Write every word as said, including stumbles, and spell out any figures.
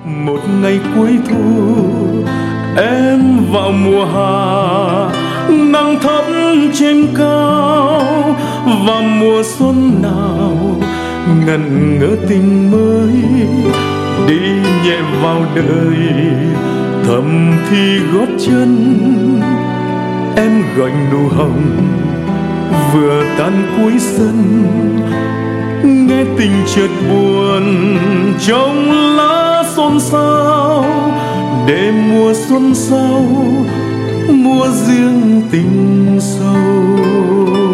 Một ngày cuối thu em vào mùa hạ, nắng thấp trên cao, và mùa xuân nào ngần ngỡ tình mới đi nhẹ vào đời. Thầm thì gót chân em gọi nụ hồng vừa tan cuối sân, nghe tình chợt buồn trong lá xôn xao, để mùa xuân sau mùa riêng tình sâu.